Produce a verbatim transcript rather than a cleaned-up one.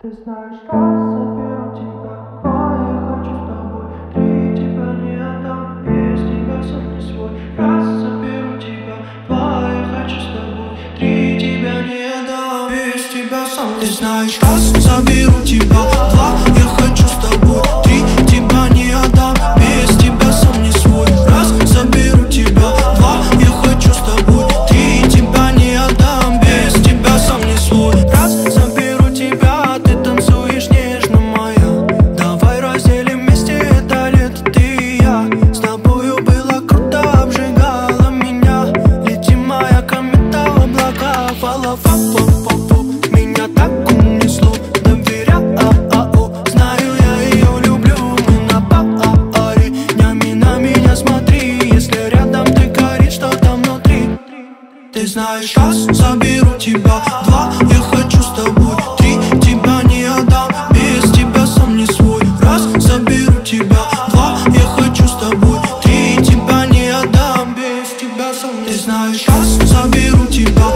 Ты знаешь, раз заберу тебя, два, я хочу с тобой, три, тебя не отдам, без тебя сам не свой. Раз заберу тебя, два, я хочу с тобой, три, тебя не отдам, без тебя сам не свой. Ты знаешь, раз заберу тебя, два, я хочу с тобой, три, тебя не отдам, без тебя сам не свой. Раз заберу тебя, два, я хочу с тобой, три, тебя не отдам, без тебя сам не свой. Раз заберу тебя, ты танцуешь нежно, моя. Давай разделим вместе это лето, ты и я. С тобою было круто, обжигала меня. Лети, моя комета в облака, фала, фа, фа, фа, фа. Меня так унесло, доверяю, знаю, я ее люблю. Мы на паре, днями на меня смотри. Если рядом ты, горит что-то внутри. Ты знаешь, раз заберу тебя, два, я хочу с тобой, три, тебя не отдам, без тебя сам не свой. Раз заберу тебя, два, я хочу с тобой, три, тебя не отдам, без тебя сам не свой. Ты знаешь, раз заберу тебя,